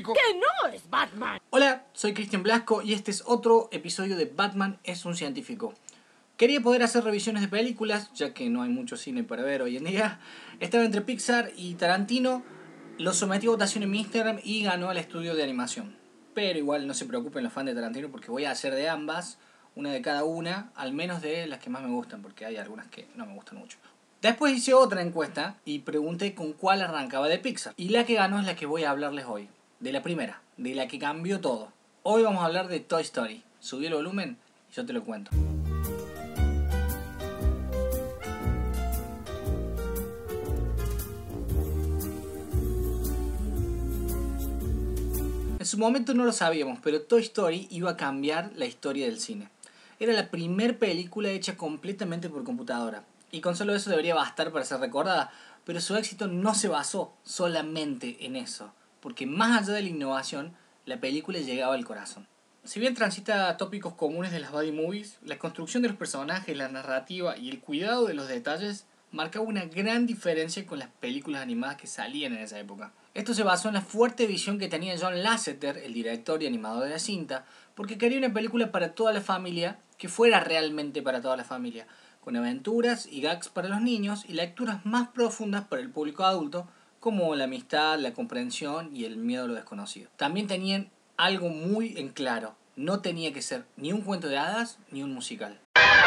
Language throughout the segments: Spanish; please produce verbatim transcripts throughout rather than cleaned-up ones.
científico. ¡Que no es Batman! Hola, soy Cristian Blasco y este es otro episodio de Batman es un científico. Quería poder hacer revisiones de películas, ya que no hay mucho cine para ver hoy en día. Estaba entre Pixar y Tarantino, lo sometí a votación en mi Instagram y ganó al estudio de animación. Pero igual no se preocupen los fans de Tarantino porque voy a hacer de ambas, una de cada una, al menos de las que más me gustan, porque hay algunas que no me gustan mucho. Después hice otra encuesta y pregunté con cuál arrancaba de Pixar. Y la que ganó es la que voy a hablarles hoy. De la primera, de la que cambió todo. Hoy vamos a hablar de Toy Story. Subí el volumen y yo te lo cuento. En su momento no lo sabíamos, pero Toy Story iba a cambiar la historia del cine. Era la primer película hecha completamente por computadora. Y con solo eso debería bastar para ser recordada, pero su éxito no se basó solamente en eso, porque más allá de la innovación, la película llegaba al corazón. Si bien transita tópicos comunes de las buddy movies, la construcción de los personajes, la narrativa y el cuidado de los detalles marcaba una gran diferencia con las películas animadas que salían en esa época. Esto se basó en la fuerte visión que tenía John Lasseter, el director y animador de la cinta, porque quería una película para toda la familia, que fuera realmente para toda la familia, con aventuras y gags para los niños y lecturas más profundas para el público adulto, como la amistad, la comprensión y el miedo a lo desconocido. También tenían algo muy en claro: no tenía que ser ni un cuento de hadas ni un musical.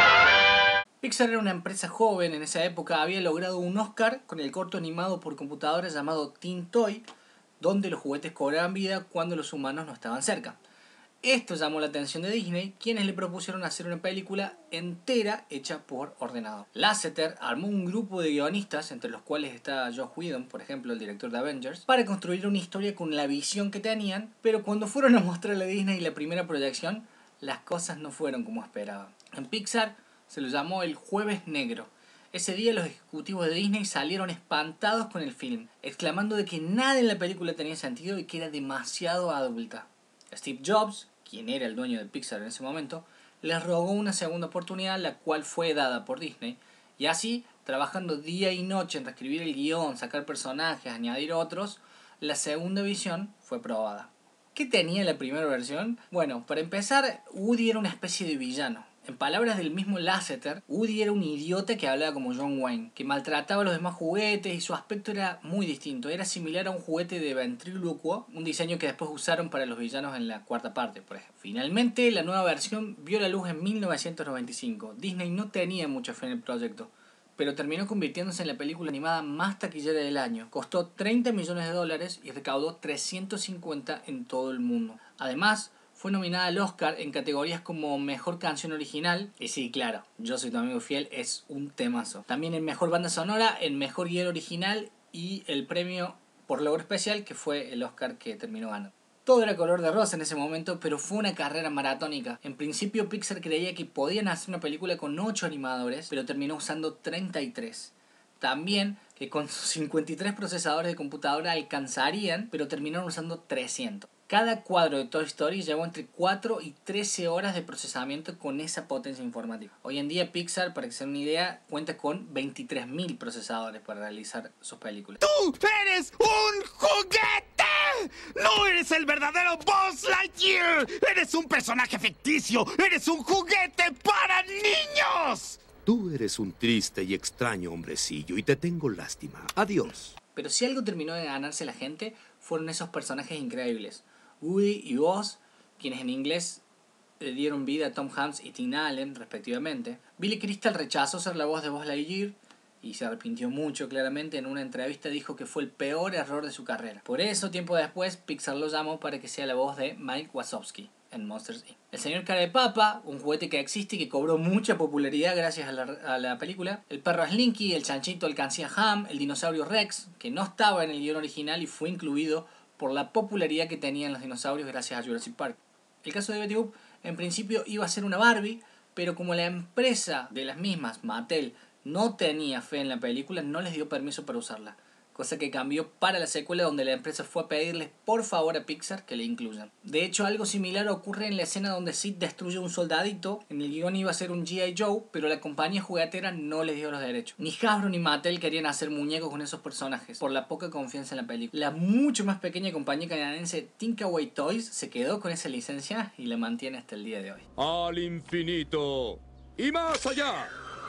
Pixar era una empresa joven en esa época, había logrado un Oscar con el corto animado por computadora llamado Teen Toy, donde los juguetes cobraban vida cuando los humanos no estaban cerca. Esto llamó la atención de Disney, quienes le propusieron hacer una película entera hecha por ordenador. Lasseter armó un grupo de guionistas, entre los cuales está Joss Whedon, por ejemplo, el director de Avengers, para construir una historia con la visión que tenían, pero cuando fueron a mostrarle a Disney la primera proyección, las cosas no fueron como esperaban. En Pixar se lo llamó el Jueves Negro. Ese día los ejecutivos de Disney salieron espantados con el film, exclamando de que nada en la película tenía sentido y que era demasiado adulta. Steve Jobs, quien era el dueño de Pixar en ese momento, les rogó una segunda oportunidad, la cual fue dada por Disney, y así, trabajando día y noche en reescribir el guión, sacar personajes, añadir otros, la segunda visión fue probada. ¿Qué tenía la primera versión? Bueno, para empezar, Woody era una especie de villano. En palabras del mismo Lasseter, Woody era un idiota que hablaba como John Wayne, que maltrataba a los demás juguetes y su aspecto era muy distinto. Era similar a un juguete de ventrílocuo, un diseño que después usaron para los villanos en la cuarta parte, por ejemplo. Finalmente, la nueva versión vio la luz en mil novecientos noventa y cinco. Disney no tenía mucha fe en el proyecto, pero terminó convirtiéndose en la película animada más taquillera del año. Costó treinta millones de dólares y recaudó trescientos cincuenta en todo el mundo. Además, fue nominada al Oscar en categorías como Mejor Canción Original, y sí, claro, Yo Soy Tu Amigo Fiel es un temazo. También en Mejor Banda Sonora, en Mejor Guión Original y el premio por logro especial, que fue el Oscar que terminó ganando. Todo era color de rosa en ese momento, pero fue una carrera maratónica. En principio Pixar creía que podían hacer una película con ocho animadores, pero terminó usando treinta y tres. También que con sus cincuenta y tres procesadores de computadora alcanzarían, pero terminaron usando trescientos. Cada cuadro de Toy Story llevó entre cuatro y trece horas de procesamiento con esa potencia informática. Hoy en día Pixar, para que se den una idea, cuenta con veintitrés mil procesadores para realizar sus películas. ¡Tú eres un juguete! ¡No eres el verdadero Buzz Lightyear! ¡Eres un personaje ficticio! ¡Eres un juguete para niños! Tú eres un triste y extraño hombrecillo y te tengo lástima. Adiós. Pero si algo terminó de ganarse la gente, fueron esos personajes increíbles. Woody y Buzz, quienes en inglés le dieron vida a Tom Hanks y Tim Allen, respectivamente. Billy Crystal rechazó ser la voz de Buzz Lightyear y se arrepintió mucho, claramente. En una entrevista dijo que fue el peor error de su carrera. Por eso, tiempo después, Pixar lo llamó para que sea la voz de Mike Wazowski en Monsters incorporated. El señor Cara de Papa, un juguete que existe y que cobró mucha popularidad gracias a la, a la película. El perro Slinky, el chanchito Alcancía Ham, el dinosaurio Rex, que no estaba en el guión original y fue incluido por la popularidad que tenían los dinosaurios gracias a Jurassic Park. El caso de Betty Boop, en principio iba a ser una Barbie, pero como la empresa de las mismas, Mattel, no tenía fe en la película, no les dio permiso para usarla. cosa que cambió para la secuela, donde la empresa fue a pedirles por favor a Pixar que le incluyan. De hecho, algo similar ocurre en la escena donde Sid destruye un soldadito. En el guión iba a ser un G I Joe, pero la compañía juguetera no les dio los derechos. Ni Hasbro ni Mattel querían hacer muñecos con esos personajes, por la poca confianza en la película. La mucho más pequeña compañía canadiense Thinkaway Toys se quedó con esa licencia y la mantiene hasta el día de hoy. Al infinito y más allá.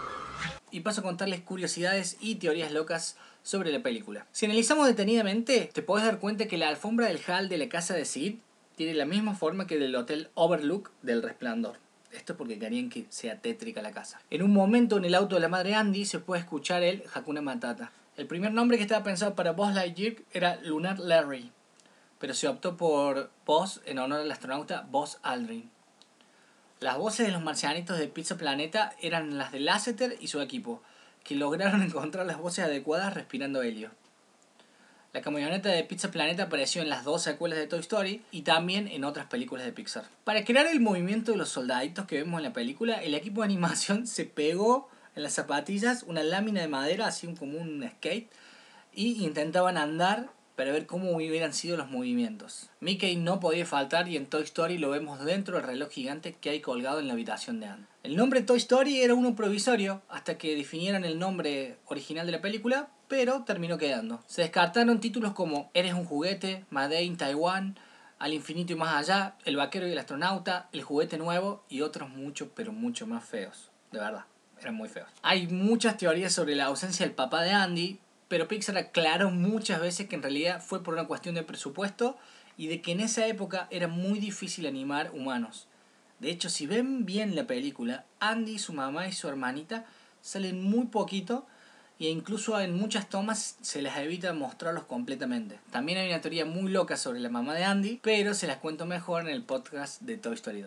Y paso a contarles curiosidades y teorías locas sobre la película. Si analizamos detenidamente, te podés dar cuenta que la alfombra del hall de la casa de Sid tiene la misma forma que del hotel Overlook del Resplandor. Esto es porque querían que sea tétrica la casa. En un momento en el auto de la madre Andy se puede escuchar el Hakuna Matata. El primer nombre que estaba pensado para Buzz Lightyear era Lunar Larry, pero se optó por Buzz en honor al astronauta Buzz Aldrin. Las voces de los marcianitos de Pizza Planeta eran las de Lasseter y su equipo, que lograron encontrar las voces adecuadas respirando helio. La camioneta de Pizza Planeta apareció en las dos secuelas de Toy Story y también en otras películas de Pixar. Para crear el movimiento de los soldaditos que vemos en la película, el equipo de animación se pegó en las zapatillas una lámina de madera, así como un skate, y intentaban andar para ver cómo hubieran sido los movimientos. Mickey no podía faltar y en Toy Story lo vemos dentro del reloj gigante que hay colgado en la habitación de Andy. El nombre Toy Story era uno provisorio hasta que definieran el nombre original de la película, pero terminó quedando. Se descartaron títulos como Eres un juguete, Made in Taiwan, Al infinito y más allá, El vaquero y el astronauta, El juguete nuevo y otros mucho pero mucho más feos. De verdad, eran muy feos. Hay muchas teorías sobre la ausencia del papá de Andy, pero Pixar aclaró muchas veces que en realidad fue por una cuestión de presupuesto y de que en esa época era muy difícil animar humanos. De hecho, si ven bien la película, Andy, su mamá y su hermanita salen muy poquito e incluso en muchas tomas se les evita mostrarlos completamente. También hay una teoría muy loca sobre la mamá de Andy, pero se las cuento mejor en el podcast de Toy Story dos.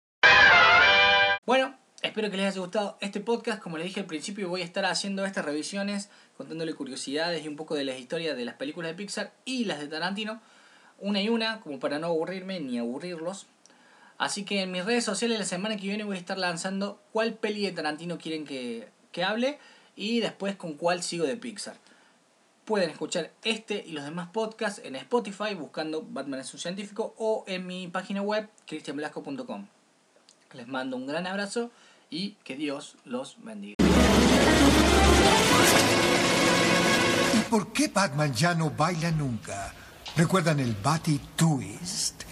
Bueno, espero que les haya gustado este podcast. Como les dije al principio, voy a estar haciendo estas revisiones, contándole curiosidades y un poco de las historias de las películas de Pixar y las de Tarantino, una y una, como para no aburrirme ni aburrirlos. Así que en mis redes sociales la semana que viene voy a estar lanzando cuál peli de Tarantino quieren que, que hable y después con cuál sigo de Pixar. Pueden escuchar este y los demás podcasts en Spotify buscando Batman es un científico o en mi página web cristian blasco punto com. Les mando un gran abrazo y que Dios los bendiga. ¿Y por qué Batman ya no baila nunca? ¿Recuerdan el Batty Twist?